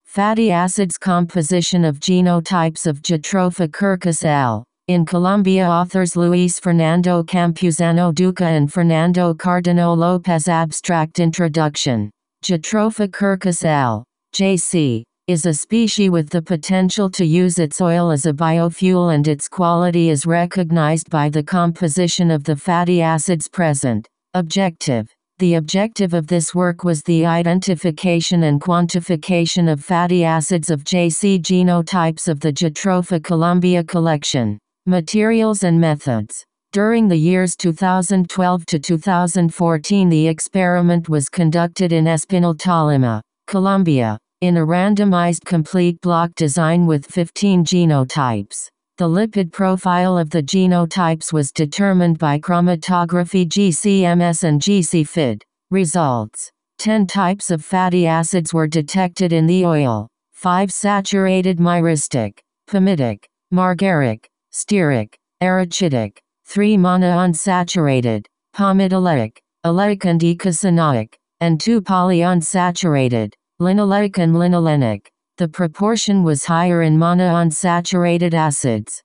Fatty acids composition of genotypes of Jatropha curcus L. In Colombia, authors Luis Fernando Campuzano Duca and Fernando Cardano Lopez. Abstract introduction. Jatropha curcus L. JC. Is a species with the potential to use its oil as a biofuel, and its quality is recognized by the composition of the fatty acids present. Objective. The objective of this work was the identification and quantification of fatty acids of JC genotypes of the Jatropha Colombia collection. Materials and methods. During the years 2012 to 2014, the experiment was conducted in Espinal, Tolima, Colombia, in a randomized complete block design with 15 genotypes. The lipid profile of the genotypes was determined by chromatography GCMS and GC-FID. Results. 10 types of fatty acids were detected in the oil. 5 saturated myristic, palmitic, margaric, stearic, arachidic. 3 monounsaturated, palmitoleic, oleic and eicosanoic, and 2 polyunsaturated, linoleic and linolenic. The proportion was higher in monounsaturated acids,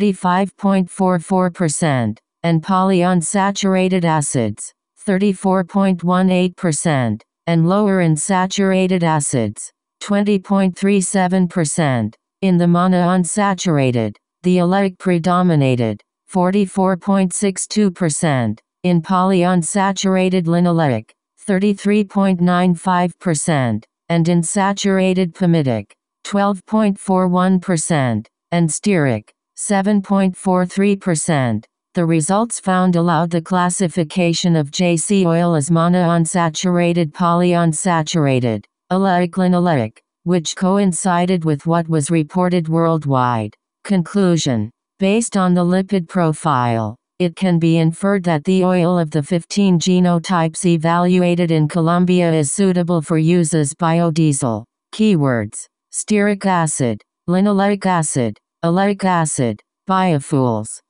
45.44%, and polyunsaturated acids, 34.18%, and lower in saturated acids, 20.37%. In the monounsaturated, the oleic predominated, 44.62%, in polyunsaturated linoleic, 33.95%, and in saturated palmitic, 12.41%, and stearic, 7.43%. The results found allowed the classification of JC oil as monounsaturated polyunsaturated, oleic linoleic, which coincided with what was reported worldwide. Conclusion. Based on the lipid profile, it can be inferred that the oil of the 15 genotypes evaluated in Colombia is suitable for use as biodiesel. Keywords: stearic acid, linoleic acid, oleic acid, biofuels.